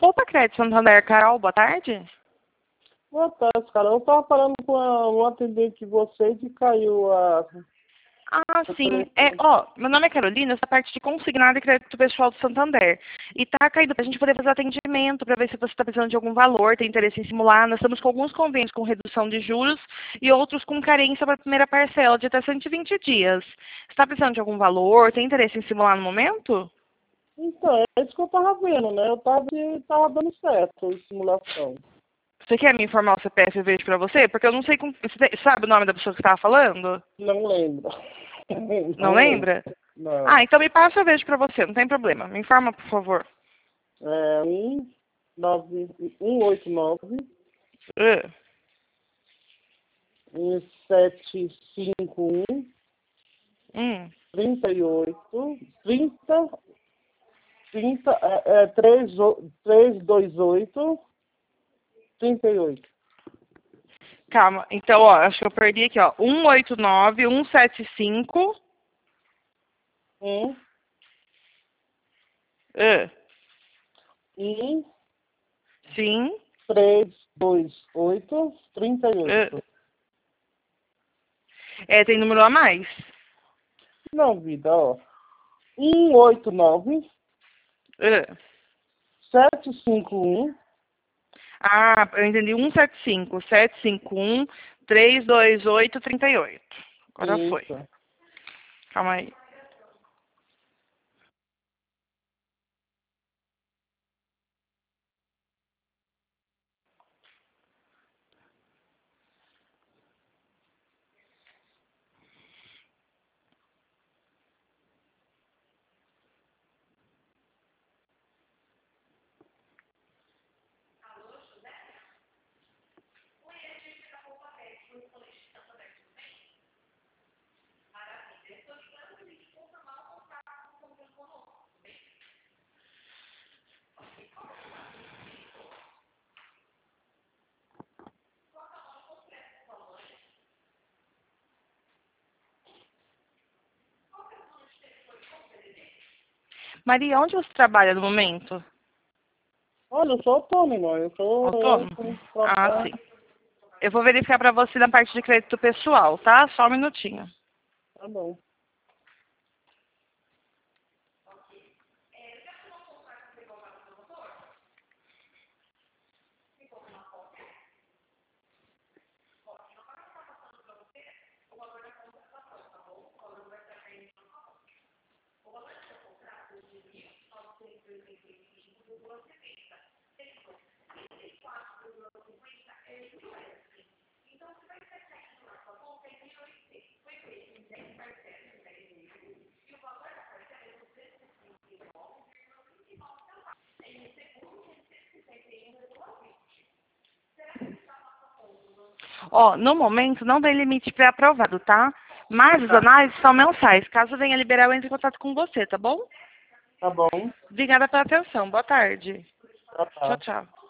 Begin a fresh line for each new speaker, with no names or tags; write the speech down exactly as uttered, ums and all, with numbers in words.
Poupa Crédito Santander, Carol, boa tarde.
Boa tarde, cara. Eu tava falando com a, um atendente de vocês e caiu a...
Ah, sim. É, ó, meu nome é Carolina, essa parte de consignado e crédito pessoal do Santander. E tá caído pra gente poder fazer atendimento, para ver se você está precisando de algum valor, tem interesse em simular. Nós estamos com alguns convênios com redução de juros e outros com carência para a primeira parcela de até cento e vinte dias. Você está precisando de algum valor, tem interesse em simular no momento?
Então, é isso que eu tava vendo, né? Eu tava, tava dando certo a simulação.
Você quer me informar o C P F e vejo para você? Porque eu não sei com... Você sabe o nome da pessoa que estava falando?
Não lembro.
Não,
Não
lembra?
lembro. Não.
Ah, então me passa eu vejo para você, não tem problema. Me informa, por favor.
É um, nove, um oito nove,
Uh.
um sete cinco um,
Hum.
trinta e oito, trinta, trinta, é, é, três, três, dois, oito, trinta e oito.
Calma, então, ó, acho que eu perdi aqui, ó. um oito nove, um sete cinco.
Um,
Uh.
um,
Sim.
três, dois, oito, trinta e oito.
Uh. É, tem número a mais?
Não, vida, ó. um oito nove,
Uh.
sete cinco um,
Ah, eu entendi. um sete cinco, sete cinco um, três dois oito, trinta e oito. Agora foi.
isso.
Calma aí. Maria, onde você trabalha no momento?
Olha, eu sou autônomo, eu sou...
Autônomo?
Eu,
Ah, sim. Eu vou verificar para você na parte de crédito pessoal, tá? Só um minutinho.
Tá bom.
Ó, no momento não tem limite pré-aprovado, tá? Mas as
Tá.
análises são mensais. Caso venha liberar, eu entro em contato com você, tá bom?
Tá bom.
Obrigada pela atenção. Boa tarde.
Tá,
Tchau,
tá.
tchau.